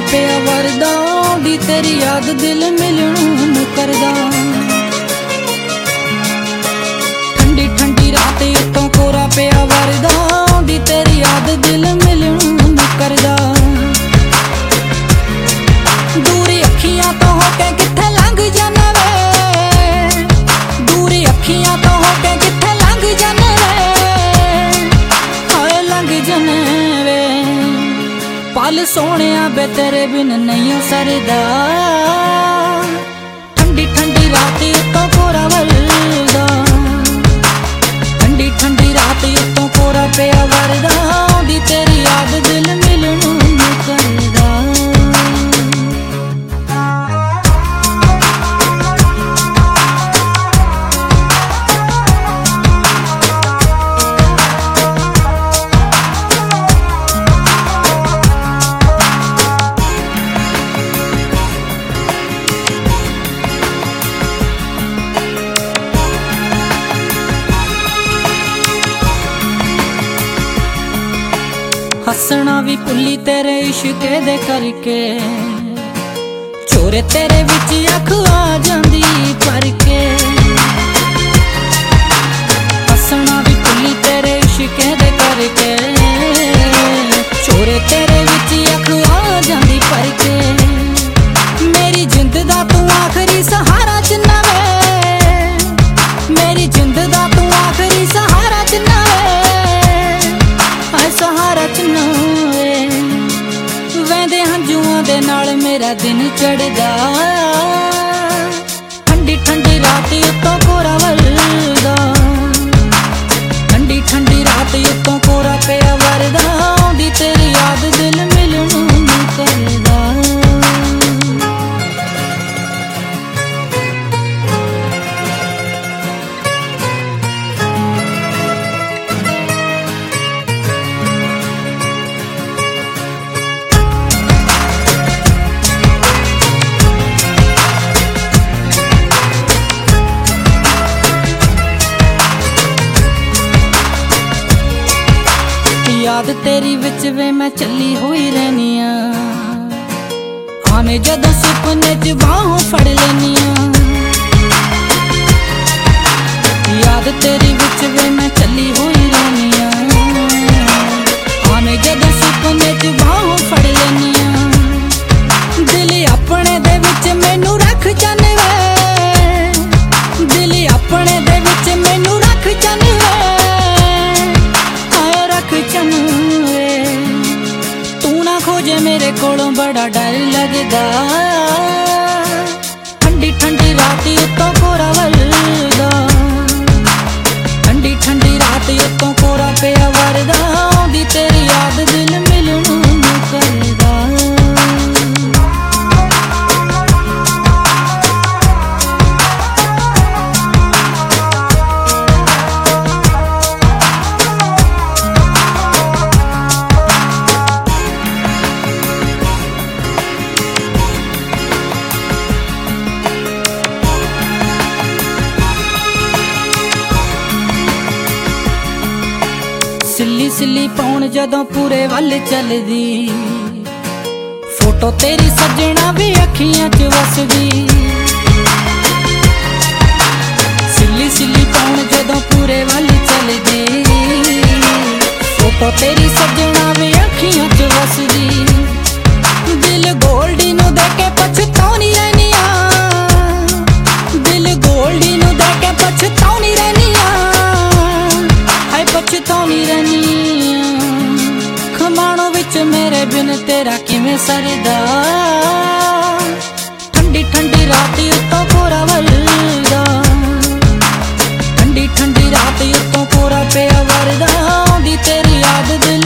पे वरदा दी तेरी याद दिल मिलन करदा। ठंडी ठंडी रात उत्तों कोरा पे वरदा दी तेरी याद दिल मिलन करदा। दूरी अखियां तो होके किथे लंघ जाने वे, दूरी अखियां तो होके किथे लंघ जाने वे, हाय लंघ जाने वे। पल सोहणिया बे तेरे बिन नहीं सरदा। ठंडी ठंडी रात उत्तों कोरा वरदा, ठंडी ठंडी रात उत्तों कोरा पे वरदा दी तेरी याद दिल मिलन करदा। हसना भी भुली तेरे इश्के दे करके, चोरे तेरे विच अख आ जांदी भर के। हसना भी भुली तेरे इश्के दे करके, चोरे तेरे विच अख आ जांदी भर के। मेरी जिंद दा तू आखरी सहारा चन्ना वे, मेरी जिंद दा तू आखरी सहारा चन्ना वे, हाय सहारा चन्ना वे। वेंदे हंजुआं दे नाल मेरा दिन चढ़दा। ठंडी ठंडी रात उत्तों कोरा वरदा, ठंडी ठंडी रात उत्तों कोरा पे वरदा दी तेरी याद दिल मिलन करदा। याद तेरी विच वे मैं चली हुई रहनिया, आने जदों सुपने च बाहों फड़ लेनिया। याद तेरी विच वे मैं चली हुई रहनिया, आने जदों सुपने च बाहों फड़ लेनिया। दिल अपने दे विच मैनू रख जाने वे, दिल अपने दे विच मैनू रख जाने वे, वे। तू ना खोजे मेरे कोलों बड़ा डर लगदा। ठंडी ठंडी रात उत्तों कोरा वरदा, ठंडी ठंडी रात उत्तों कोरा पे वरदा दी तेरी याद दिल मिलन करदा। सिल्ली सिल्ली पौन जदों पूरे वल चलदी, फोटो तेरी सजना भी अखियां च वसदी। सिल्ली सिल्ली पौन जदों पूरे वल चलदी, फोटो तेरी सजना भी अखियां च वसदी। दिल गोल्डी नू दे के पछताउनी रहनिया, दिल गोल्डी नू दे के पछताउनी रहनिया, हाय पछताउनी रहनिया। खमाणों विच मेरे बिन तेरा किवें सरदा। ठंडी ठंडी रात उत्तों कोरा वरदा, ठंडी ठंडी रात उत्तों कोरा पे वरदा दी तेरी याद दिल